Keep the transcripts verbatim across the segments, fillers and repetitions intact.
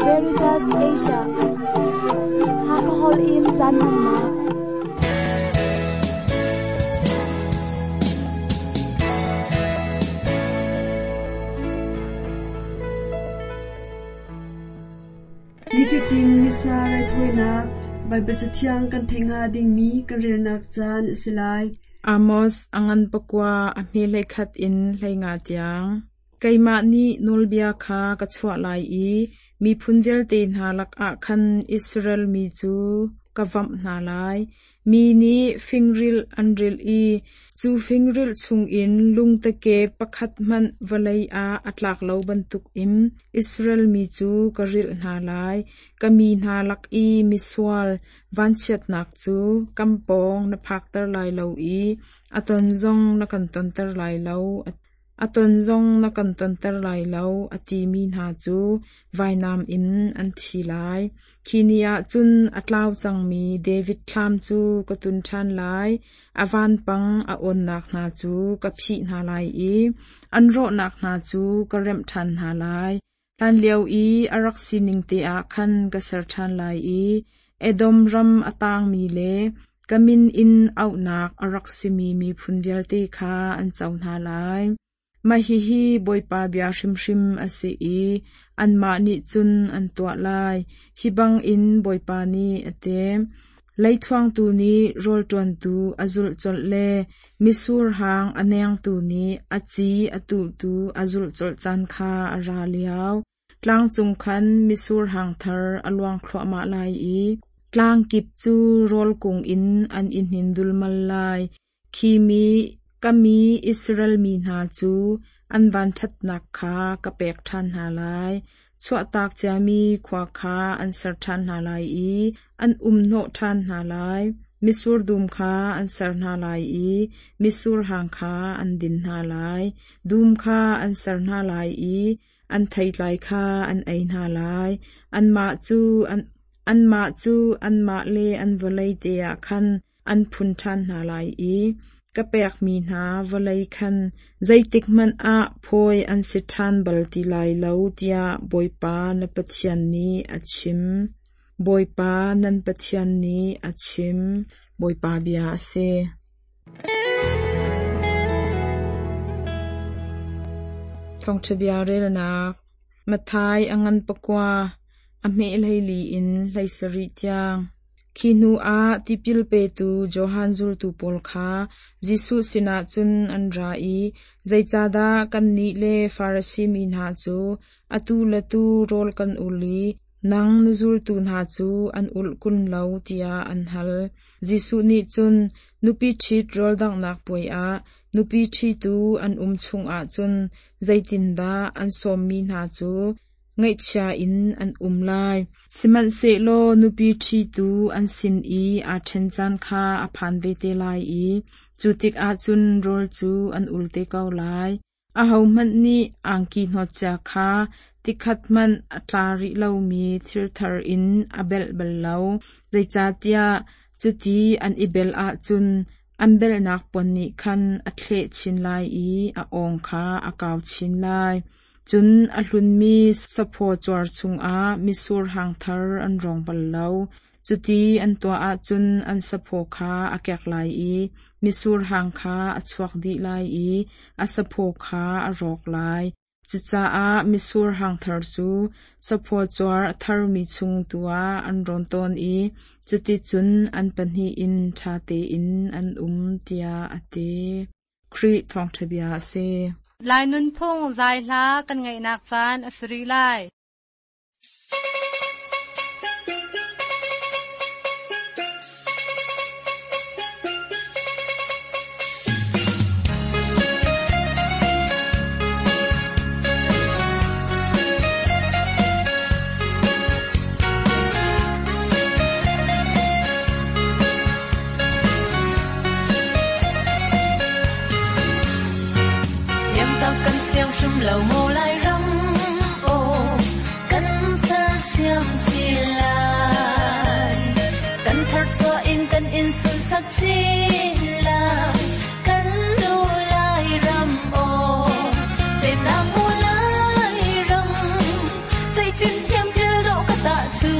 Veritas Asia Hakahol in Janmanma Nifitin misna rai thoina Bible chatiang kan thenga ding mi kan relnak chan isilai Amos angan pakwa ami lekhat in leinga tiang kaima ni nolbia kha ka chwa lai i mi phunvel te na lak a khan Israel mi chu kavam na lai mi ni fingril anril i chu fingril chung in lungta ke pakhat man valai a atlak lo bantuk im Israel mi chu karil na lai kami na lak i miswal vanchet nak chu kampong na phaktar lai lo i aton zong na kan tontar lai lo aton zong na kan tontar lai lo ati mi na chu vainam in an thi lai khinia chun atlaw changmi David thlam chu katun than lai avan pang a on nak na chu ka phi na lai i anro nak na chu karem than na lai lan leo i arak sining te a khan ka sar than lai i edom ram atang mi le kamin in out nak arak simi mi phunvial te kha an chaw na lai mahi hi boipa bia shim shim ase i anma ni chun an twa lai hibang in boipa ni ate laithwang tu ni rol ton tu azul chol le misur hang aneng tu ni achi atu tu azul chol chan kha ara liao tlang chung khan misur hang thar alwang khlo ma lai i tlang kip chu rol kung in an in hindul mal lai khimi kami Israel mi na chu an ban that nak kha ka pek than na lai chwa tak chami khwa kha an sar than na lai i an um no than na lai misur dum kha an sar na lai i misur hang kha an din na lai dum kha an sar na lai i an thai lai kha an ai na lai an ma chu an an ma chu an ma le an volai te a khan an phun than na lai i kapek mi na volai khan zaitik man a phoi an sithan balti lai lo tia boipa na pathian ni achim boipa nan pathian ni achim boipa bia se thong thbia rel na mathai angan pakwa ame leili in leisari tiang khinu a tipil pe tu johan zul tu pol kha jisu sina chun an ra i zaichada kan ni le farasi mi na chu atu latu rol kan uli nang nazul tu na chu an ul kun lo tia an hal jisu ni chun nupi thit rol dang nak poi a nupi thi tu an um chung a chun zaitin da an som mi na chu ngai cha in an umlai siman se lo nupi thi tu an sin i a then chan kha a phan ve te lai i chutik a chun rol chu an ulte kaw lai a hau man ni angki no cha kha tikhat man atlari lo mi thir thar in abel bel lo dei cha tia chuti an ibel a chun an bel nak pon ni khan athle chin lai i a ong kha a kaw chin lai chun a hlun mi sapho chwar chung a misur hang thar an rong bal lo chuti an to a chun an sapho kha a kek lai i misur hang kha a chuak di lai i a sapho kha a rok lai chucha a misur hang thar chu sapho chwar thar mi chung tua an ron ton i chuti chun an panhi in tha te in an um tia ate khri thong thabia se lai nun phung zai hla kan ngai nak chan asri lai Shum lâu mô lai râm ô cân sa xiêm chi lai cân thar xóa in cân in xuân sắc chi lai cân đu lai râm ô sẽ ta mô lai râm dây chân thiêm thiêm độ tạ chu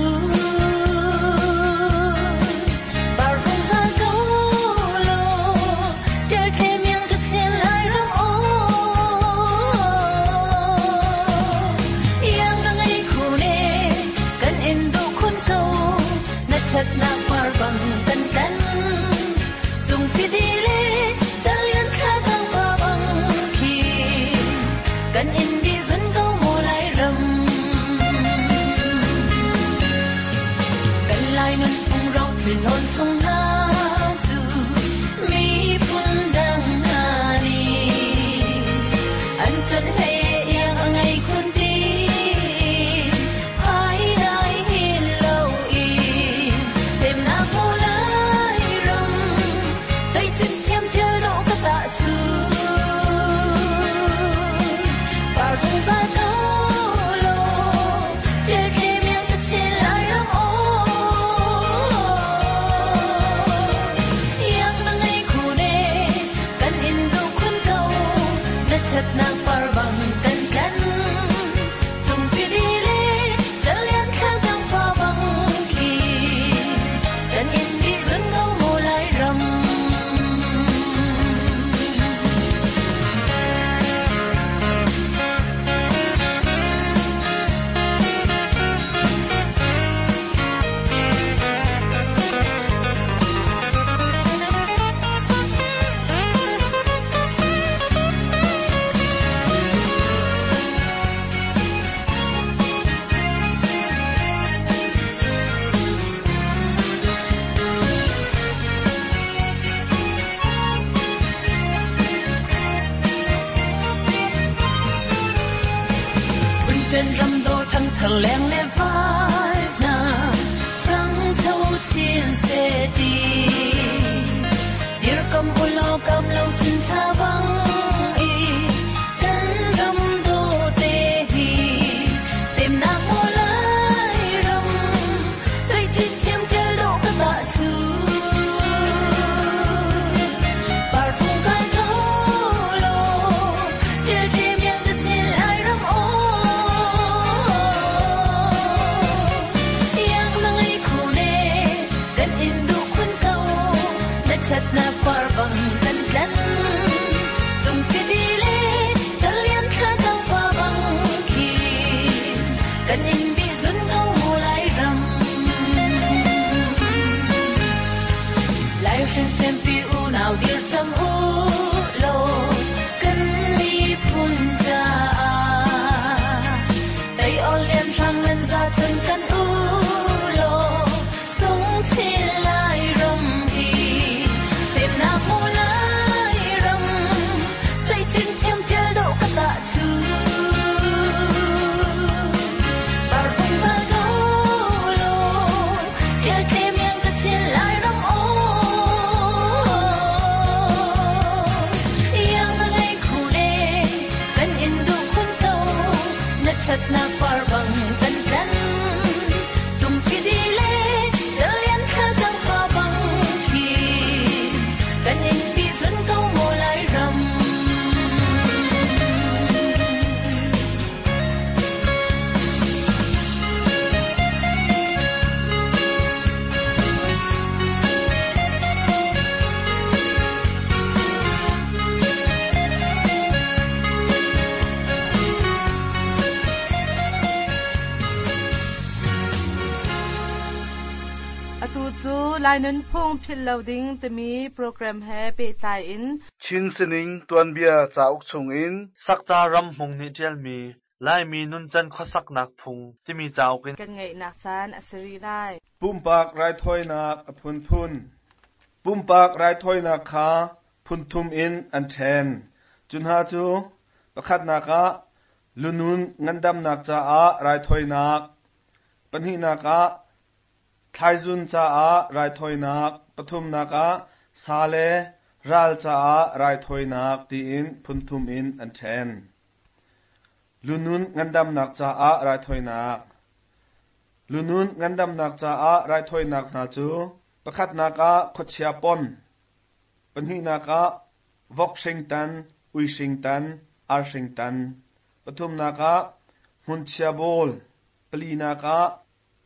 bao dung ta câu lô chơi khe miệng thật trên lại rong ô yang đang ấy khổ nè cần in đủ khuôn cầu nát chặt nát phar bằng tân tân dùng phi đi lê ta liên khá tăng phá bằng khi cần in đi dẫn câu mùa lại rầm cần lại mình phung rau thuyền hồn sông na chu mi phun đang na đi anh chân hay yang ở ngày khuôn đi hai đại hiền lâu y thêm na mùa lại rầm tay chân thêm chơi độ các tạ chu bao dung ta câu lô chơi khe miệng thật trên lại rong ô yang đang ngày khổ nè cần in đủ khuôn cầu đất chật nàng phar bằng cần cần dùng phi đi lê dẫn liên khá tăng phá bằng khi cần in đi dẫn câu mùa lại rầm trên râm đô trăng thờ leng lẽ vai na trăng thâu thiên sẽ đi điệp cầm ôi lo cầm lâu chân xa vắng y cánh râm đô tê hi xem na mùa lại râm chơi chít thêm chơi độ các tạ chu bà dung cái câu lô chơi thêm yang thật trên lại râm ô chặt na phar bằng tân tân dùng phi đi lê ta liên khá tăng phá bằng khi cần in bị dẫn câu mùa lại rầm lại xem xem phi u nào điệp sâm u lô cần đi phun ra tay on liên sang lên ra chân cần u lô sống xin lại rầm na mùa lại rầm tay chân thêm chơi độ các tạ chu bao dung ta câu lô chơi khe miệng thật trên lại rong ô yang đang ngày khổ nè cần in đủ khuôn cầu nát chặt na phar bằng tân tân dùng phi đi lê dẫn liên khá tăng phá bằng khi cần in đi dẫn câu mùa lại rầm atu chu lainun phung phil loading temi program he pe chai in chin sining tuan bia chauk chung in sakta ram hong ni tel mi lai mi nun chan khosak nak phung timi chaukin kan ngai nak chan asri lai pumpak rai thoi nak phun phun pumpak rai thoi nak kha phun thum in an then chun ha chu pakhat naka lunun ngandam nak cha a rai thoi nak panhi naka thaizun cha a rai thoi nak pathum naka sale ral cha a rai thoi nak ti in phun thum in an then lunun ngandam nak cha a rai thoi nak lunun ngandam nak cha a rai thoi nak na chu pakhat naka khochia pon panhi naka Washington Washington Washington pathum naka hunchia bol pali naka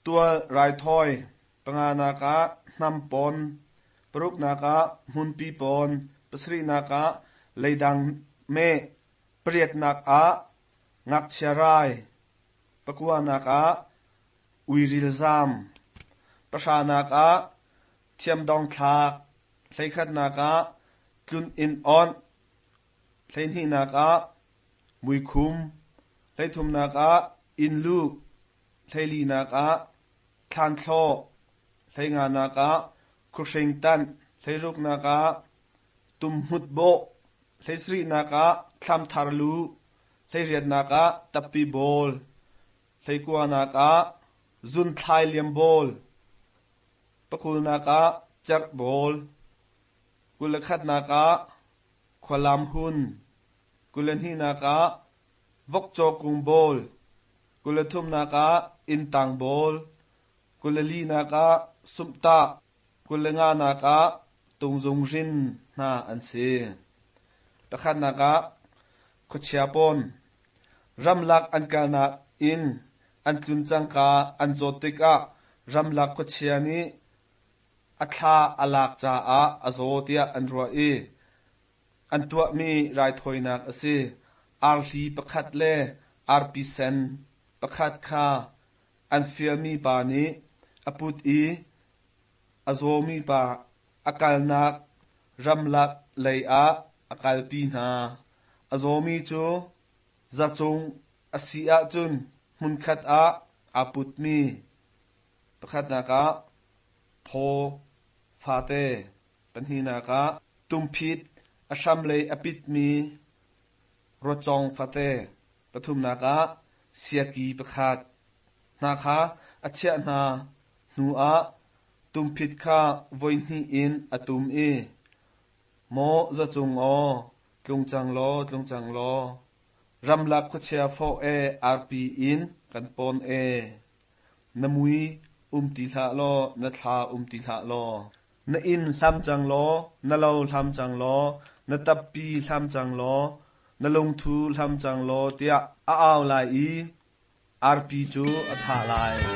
ตัวรายถอยปงานากะนำปอนปรุกนากะมุนปีปอนปสรีนากะเลยดังเมเปรียดนักอะงักเชรายปกวานากะอุยริลซามประชานากะเทียมดองทากเลยขัดนากะจุนอินออนเลยนี่นากะมุยคุมเลยทุมนากะอินลูกเลยลีนากะทานโซเลยงานนากะครุเชงตันเลยรุกนากะตุมหุดโบเลยสรีนากะคลำทารลูเลยเรียนนากะตับปีโบลเลยกัวนากะซุนไทเลียมโบลปะคูนากะจักโบลกุลขัดนากะขวลามหุนกุลนีนากะวกโจกุงโบลกุลทุมนากะอินตังโบลกุลลีนากะสุมตากุลงานากะตุงจงรินนาอันเซปะขัดนากะขดเชียปอนรำลักอันกานาอินอันตุนจังกาอันโจติกะรำลักขดเชียนี้อัฐาอลักจาอาอโซเตียอันรัวเออันตัวมีรายถอยนักอเซอาร์ลีประคัดเลอาร์พีเซนประคัดคาอันเฟียมีปานีอปุตอีอโซมีปาอากาลนักรำลักเลยอาอากาลปีนาอโซมีจูจะจงอสีอาจุนมุนขัดอาอาปุตมีประคัดนักะพอฟาเตปัญหานากะตุมพิดอชัมเลยอปิดมีรจงฟาเตปทุมนากะเสียกีประคัดนาคาอเชนาหนูอาตุมพิดคาวันนี้อินอตุมเอโมจะจงอจงจังโลจงจังโลรำลักคุเชียโฟเออาร์พีอินกันปนเอนมุยอุมติละโลนัทาอุมติละโลนอินลำจังโลนเลาลำจังโลนตับปีลำจังโลนลงทูลำจังโลเตียอาอาวไลอีอาร์พีจูอัฐาไล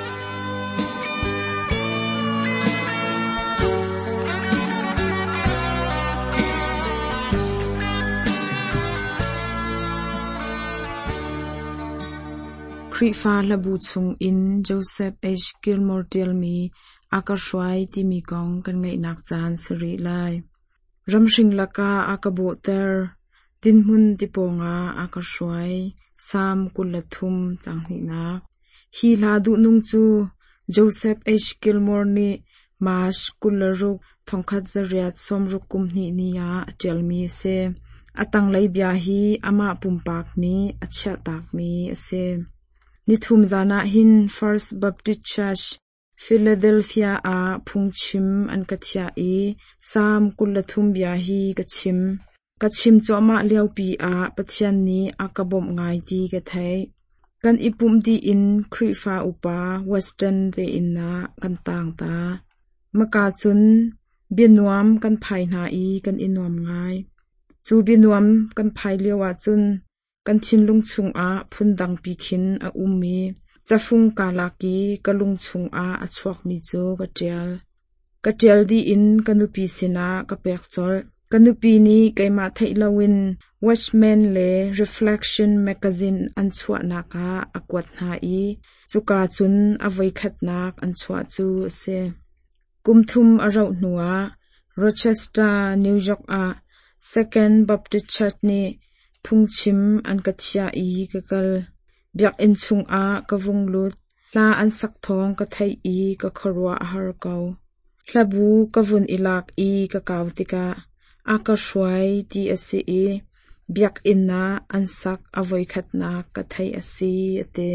คริฟาลบูชุงอินโจเซฟเอชกิลมอร์เดลมีอากาศไว้ที่มีกองกันไงนักจานสรีไลรำชิงลักาอากาโบเตอร์ดินมุนติปงาอากาศไว้สามกุลทุมจังหินาฮีลาดุนุงจูโจเซฟเอชกิลมอร์นีมาชกุลรุกทองคัดจริยสมรุกกุมหินียาเจลมีเซอตังไลบยาฮีอามาปุมปากนี้อัจฉตากมีเซนิทุมจานาหิน First Baptist Church Philadelphia a phungchim an kathia e sam kulathum bia hi kachim kachim choma liaupi a pathian ni akabom ngai ti ka thai kan ipum di in khrifa upa western de inna kan tang ta maka chun binuam kan phai na i kan inom ngai chu binuam kan phai lewa chun kan thinlung chung a phundang pikhin a ummi chafung kalaki kalung chung a achuak mi chu katel katel di in kanupi sina kapek chol kanupi ni kaima thailawin watchman le reflection magazine an chua naka akwat na i chuka chun avai khatnak an chua chu se kumthum arau nuwa Rochester New York a Second Baptist Church ni phungchim an kathia i kakal biak in chung a kavung lut la an sak thong ka thai i ka kharwa har kau hlabu kavun ilak i ka kautika aka shwai ti ase e biak inna an sak avoi khatna ka thai ase ate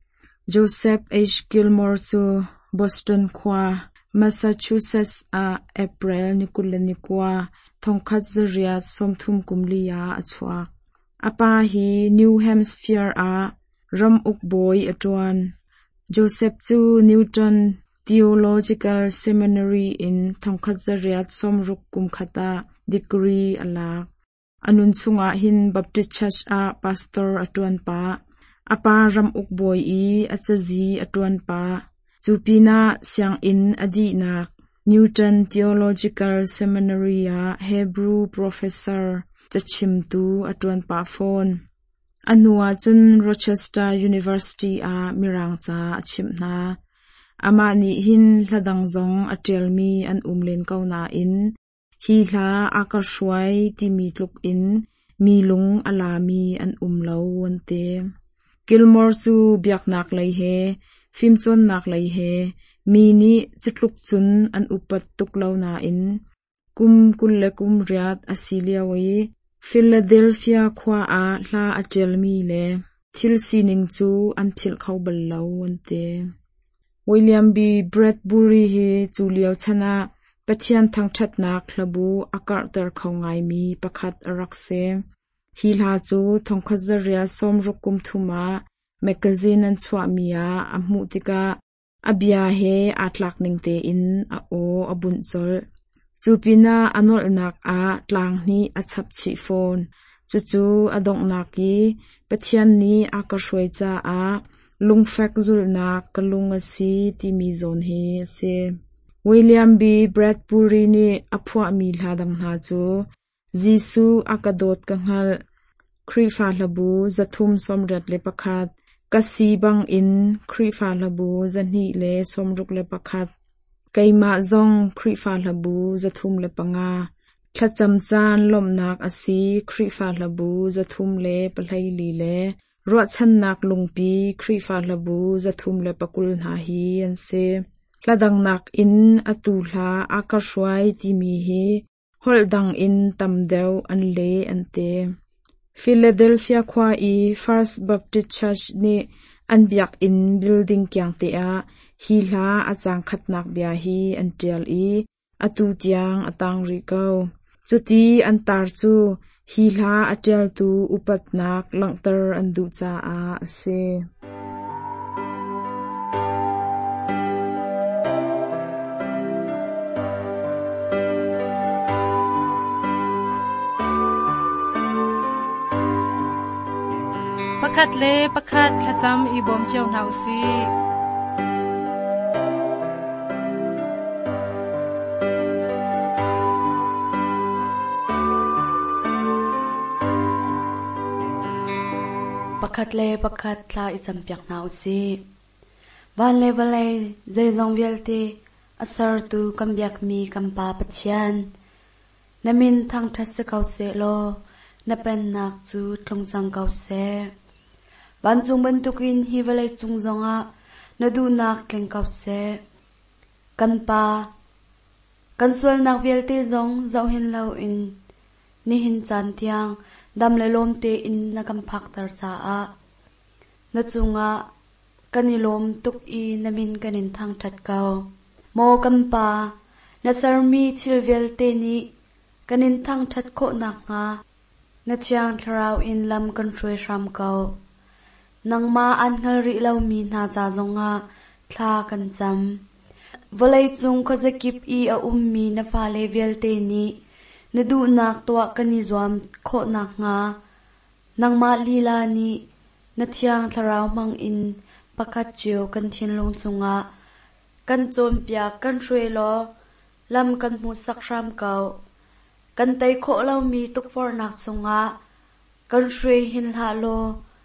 Joseph H. Gilmore chu Boston khwa Massachusetts a April nikulani kwa thongkhat zaria somthum kumliya achwa apa hi New Hampshire a ram uk boy atwan Joseph chu Newton Theological Seminary in thongkhat zaria somruk kumkhata degree ala anun chunga hin Baptist Church a pastor atwan pa apa ram uk boy i achazi atwan pa Chupina siang in adi nak Newton Theological Seminary a Hebrew professor chachim tu atun pa phone anua chun Rochester University a mirang cha achim na ama ni hin hladang zong atelmi an umlen kauna in hi hla akarshwai ti mi tluk in milung alami an umlo wonte Gilmore chu biaknak lai he film chon nak lai he mi ni chitluk chun an upat tuklo na in kum kulle kum riat asilia wei Philadelphia khwa a hla atelmi le thil sining chu an thil khau ballo wonte William B Bradbury he chuliao chana pathian thangthat nak thlabu akartar khongai mi pakhat arakse hilha chu thongkhazaria somrukum thuma magazine an chwa mia amutika abia he atlak ningte in a o abun chol chupina anol nak a tlang ni achap chi phone chu chu adong naki pathian ni akarshoi cha a lungfak zul na kalunga si ti mi zon he se William B Bradbury ni aphwa mi hladang na chu Jisu akadot kanghal khrifa labu zathum somrat le pakhat kasibang in khrifa labu zanhi le somruk le pakhat kaima zong khrifa labu zathum le panga thlacham chan lomnak asi khrifa labu zathum le palhai li le ro chan nak lungpi khrifa labu zathum le pakul na hi an se hladang nak in atula akarshwai ti mi hi holdang in tamdeu an le ante Philadelphia khwa i First Baptist Church ni an biak in building kyang te a hi hla achang khatnak bia hi an tial i atu tiang atang ri ko chuti an tar chu hi hla atel tu upatnak langtar an du cha a ase pakhat le pakhat thlacham i bom cheu nau si pakhat le pakhat thla i champyak nau si van le valai zai zong velte asar tu kambyak mi kampa pathian namin thang thas kau se lo na pen nak chu thlong chang kau se ban chung ban tukin hi valai chung zonga na du nak kleng kau se kan pa kan sual nak velte zong zau hin lo in ni hin chan tiang dam le lom te in na kam phak tar cha a na chunga kanilom tuk i namin kanin thang that kau mo kan pa na sarmi thil velte ni kanin thang that kho nak nga na chiang tharau in lam kan troi ram kau nangma an ngal ri lau mi na cha zonga thla kan cham volai chung kho zakip i a ummi na fa le velte ni na du nak to kani zwam kho nak nga nangma lila ni na thiang tharau mang in pakhat chiu kan thin long chunga kan chom pya kan hroi lo lam kan mu sak ram kau kan tai kho lau mi tuk for nak chunga kan hroi hin ha lo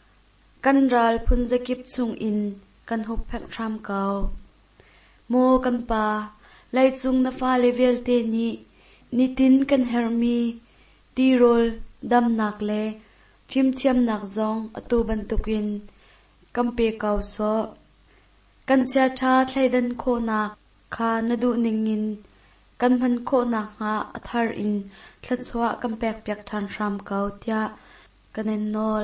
kan ral phun zakip chung in kan hop phek ram kau mo kan pa lai chung na fa level te ni nitin kan hermi ti rol dam nak le phim thiam nak zong atu ban tukin kampe kau so kan cha tha thlaidan kho nak kha nadu ningin kan man kho nak nga athar in thlachwa kampek pek than ram kau tia kanen nol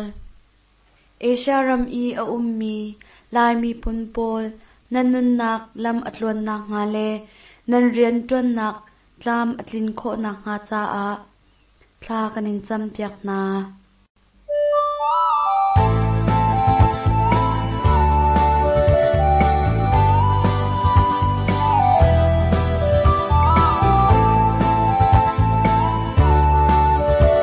Asia ram i a ummi lai mi pun pol nan nun nak lam atlon nak nga le nan rian tuan nak tlam atlin kho nak nga cha a thla kanin cham piak na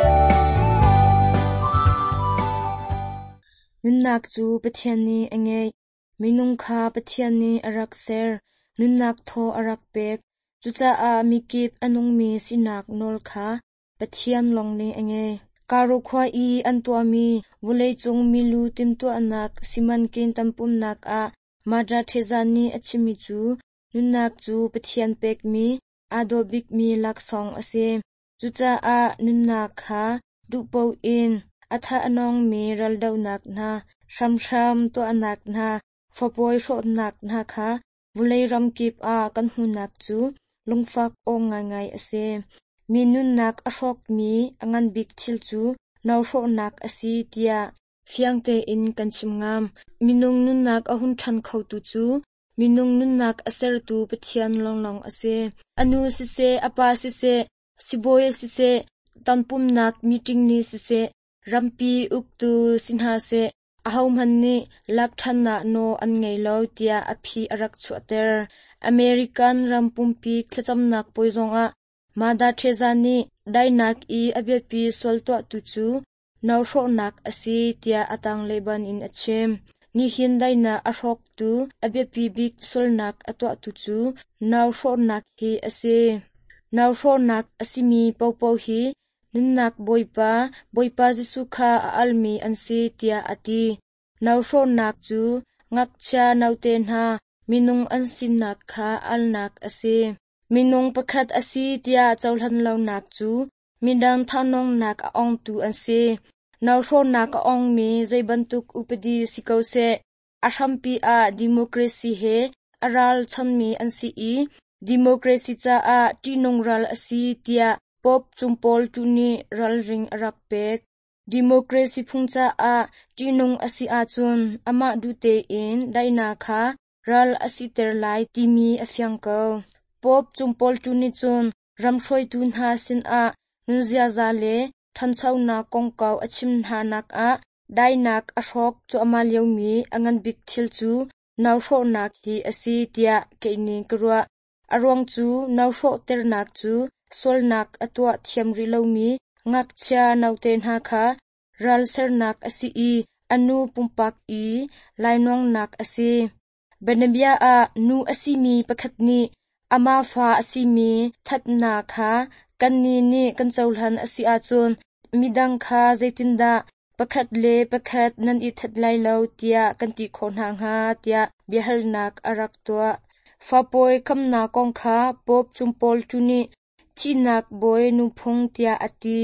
nun nak chu pathian ni ange minung kha pathian ni arak ser nun nak tho arak pek chu cha a mi kip anung mi sinak nol kha pathian long ni ange karo khwa i antua mi vulei chung mi lu tim tu anak siman kin tampum nak a madra thezani achimi chu nun nak chu pathian pek mi adobik mi lak song ase chu cha a nun nak kha du po in atha anong mi ral dau nak na sham sham to anak na fapoi sho nak na kha vulei ram kip a kan hu nak chu lungfak ong ngai ngai ase mi nun nak ashok mi angan bik thil chu naw sho nak asi tia fiangte in kan chimngam minung nun nak ahun than khau tu chu minung nun nak aser tu pathian long long ase anu si se apa si se siboy si se tanpum nak meeting ni si se rampi uktu sinha se ahom hanni lak thanna no an ngei lo tia aphi arak chuater American rampumpi thlacham nak poizonga mada thezani dainak i abepi solto tu chu nawsho nak asi tia atang leban in achem ni hin daina arhok tu abepi big solnak atwa tu chu nawsho nak hi ase nawsho nak asimi popau hi ninnak boipa boipa jisu kha almi ansi tia ati nawsho nak chu ngakcha nauten ha minung ansin nak kha alnak ase minung pakhat asi tia chawlhan lo nak chu midang thanong nak ong tu ase nawsho nak ong mi zaibantuk upadi sikause ashampi a democracy he aral chammi ansi i democracy cha a tinongral asi tia pop chumpol tuni ralring arak pek democracy phungcha a tinong asi a chun ama dute in daina kha ral asi terlai timi afyangko pop chumpol tuni chun ramsoi tun ha sin a nuzia zale thanchau na kongkaw achim hanak a dainak ashok chu amal yomi angan bik thil chu nawsho nak hi asi tia keini krua arong chu nawsho ternak chu solnak atwa thiamri lomi ngakcha nauten ha kha ral sernak asi i anu pumpak i lainong nak asi benabia a nu asimi pakhatni ama fa asimi thatna kha kanni ni kanchawlhan asi a chun midang kha zaitinda pakhat le pakhat nan i thatlai lo tia kanti khonhang ha tia bihalnak arak twa fapoi kamna kong kha pop chumpol tuni chinak boy nu phung tia ati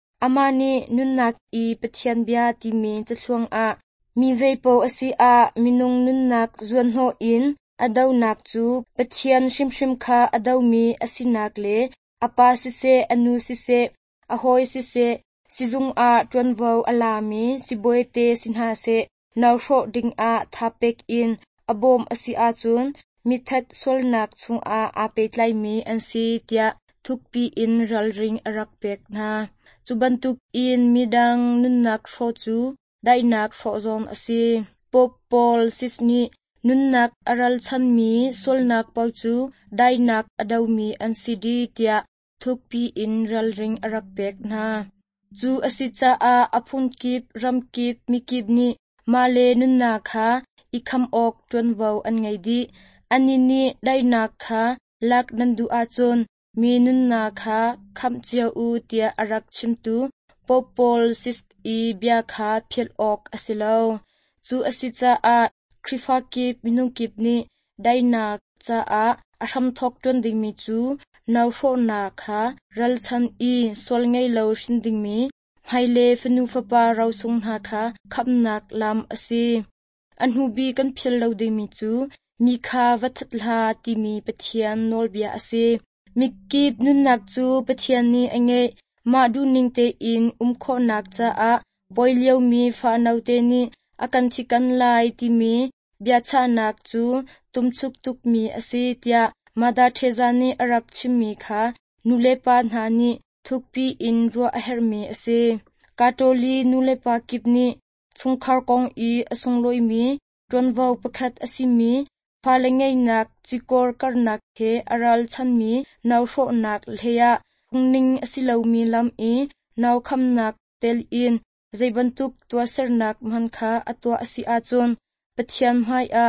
amani nunnak i pathian bia ti mi chhlwang a mi zeipo asi a minung nunnak zuan ho in adau nak chu pathian shimshim kha adau mi asinak le apa si se anu si se ahoi si se sizung a twanvo alami siboite sinha se nawsho ding a thapek in abom asi a chun mithat solnak chung a apetlai mi ansi tia thukpi in ralring arak pek na chubantuk in midang nunnak sho chu dainak sho zon asi pop pol sisni nunnak aral chan mi solnak pau chu dainak adawmi ansidi tia thukpi in ralring arak pek na chu asicha a aphun kip ram kip mikip ni male nunna kha ikham ok tonwo an ngai di anini dainak kha lak nandu a chon mi nunna kha kham chia u tia arak chimtu popol sis i bia kha phel ok asilo chu asicha a khrifa kip minung kip ni dainak cha a asham thok ton ding mi chu nawsho na kha ralchan i sol ngei lo shin ding mi haile fenu fapa raw sung na kha khapnak lam asi anhu bi kan phel lo ding mi chu mi kha wathatla ti mi pathian nol bia asi mikip nunnak chu pathian ni ange ma du ningte in umkho nak cha a boileu mi fa naute ni akan thikan lai ti mi bia cha nak chu tumchuk tuk mi asi tia mada thezani arak chimi kha nulepa nhani thukpi in ro aher mi ase katoli nulepa kipni chungkhar kong i asungloi mi tonwo pakhat asimi phalengei nak chikor karnak he aral chanmi nawsho nak lheya hungning asilomi lam i naw khamnak tel in zeibantuk twa sernak man kha atwa asi a chon pathian mai a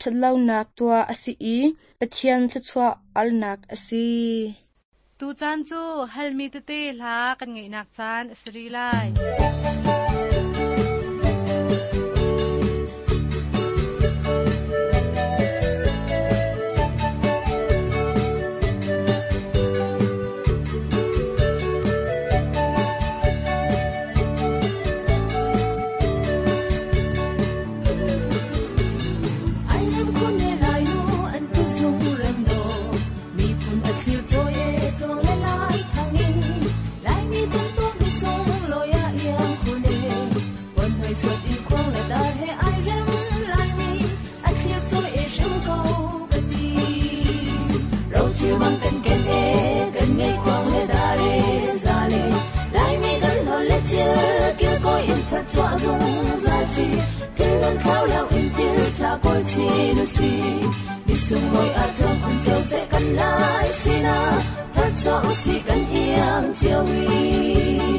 chadlau nak tua asi i pathian chachwa alnak asi tu chan chu halmi te te hla kan ngei nak chan asri lai chua dung ra si thiên ngân khao lao in tiêu cha col chi nu si đi sung ngồi ở trong cùng chiều sẽ cần lại xin à thật cho si cần yên chiều đi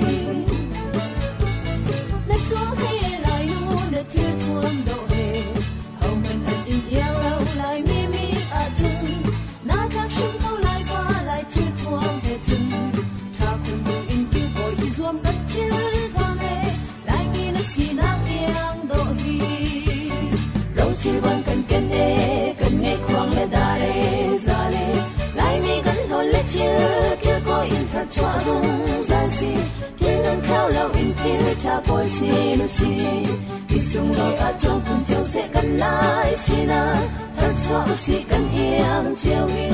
đất chúa thế lại nu đất thiên thuông độ hề hầu mình anh in yêu lâu lại mi mi ở chung na chắc sung câu lại qua lại thiên thuông hề chung cha cùng cùng in tiêu bồi đi zoom đất thiên chỉ vẫn cần cần đê cần nghe khoang lê đà lê ra lê lại mi gần hồn lê chia kia có in thật cho dung ra si thiên ngân khao lâu in kia cha col chi nu si đi sung đôi ở trong cùng chiều sẽ cần lại xin à thật cho si cần yên chiều mi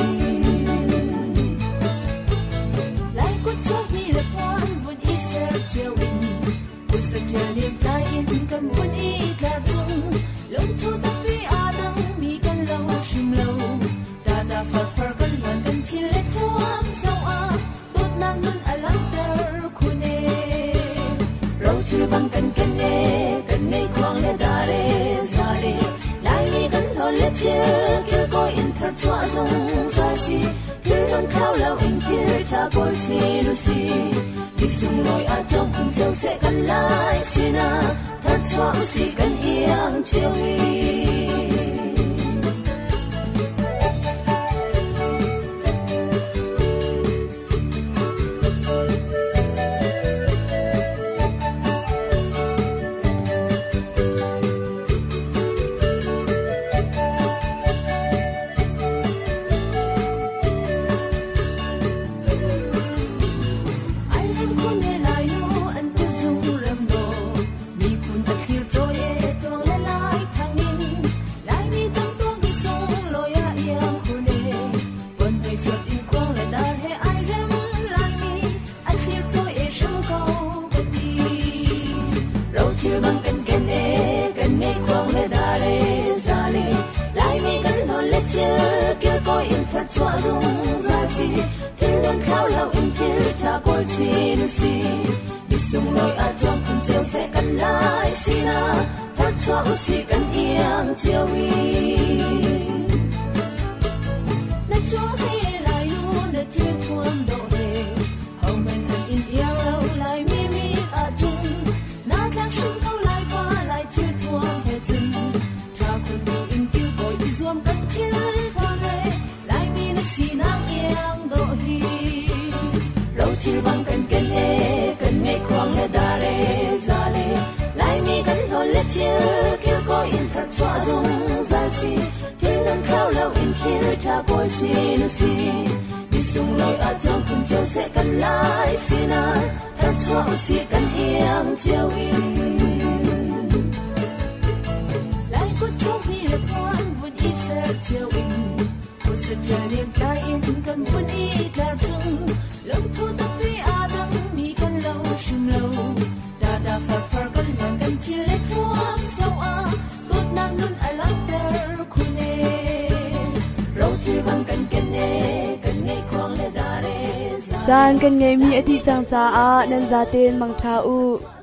lại cốt chốt đi là quan vẫn ý sẽ chiều in cuộc sống chờ niềm tai in cần vẫn ý là dung lông thu ta phật phật cần hoàn cần chi lệ thuốc sao à tốt năng luôn à lăng tơ khu nê râu chưa bằng cần cần nê cần nê khoang lê đà lê ra lê lại mi cần hồn lê chia kia có in thật chua dung ra si thiên ngân khao lâu in kia cha col chi nu si đi sung ngồi ở trong cùng chiều sẽ cần lại xin à thật chua si cần yên chiều đi chua dung ra si thiên ngân khao lâu in kia cha col chi nu si đi sung ngồi ở trong cùng chiều sẽ cần lại xin à thật cho si cần yên chiều đi đất chúa thế lại luôn đất thiên thuông độ hề hầu mình anh in yêu lâu lại mi mi ở chung na chắc sung câu lại qua lại thiên thuông hề chung cha cùng cùng in tiêu bồi đi zoom cần thiên chỉ bằng cần cần nghe cần nghe khoang lê đà lê ra lê lại mi gần hồn lê chia kia có in thật chua dung ra si thiên ngân khao lâu in kia cha col chi nu si đi sung lối ở trong cùng chiều sẽ cần lại xin à thật chua si cần yên chiều đi lại cốt chốt đi là quan vẫn ý sẽ chiều in cuộc sự chờ niềm tai in cần vẫn ý là chung lông thu ta tuy à đắng mi cần lâu chim lâu đà đà phật phật cần hoàn cần chi lệ thuốc sao à tốt năng luôn à lăng tơ khu nê râu chưa bằng cần cần nê cần nghe khoang lê đà lê chan kan ngai mi ati chang cha a nan za ten mang tha u